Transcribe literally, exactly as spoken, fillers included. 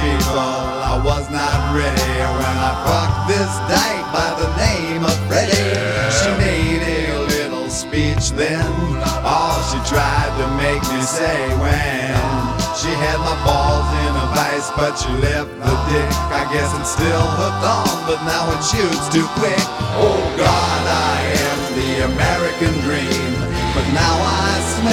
people, I was not ready when I fucked this dyke by the name of Freddie. She made a little speech then, all she tried to make me say when she had my balls in a vice, but she left the dick. I guess it's still hooked on, but now it shoots too quick. Oh God, I am the American dream, but now I smell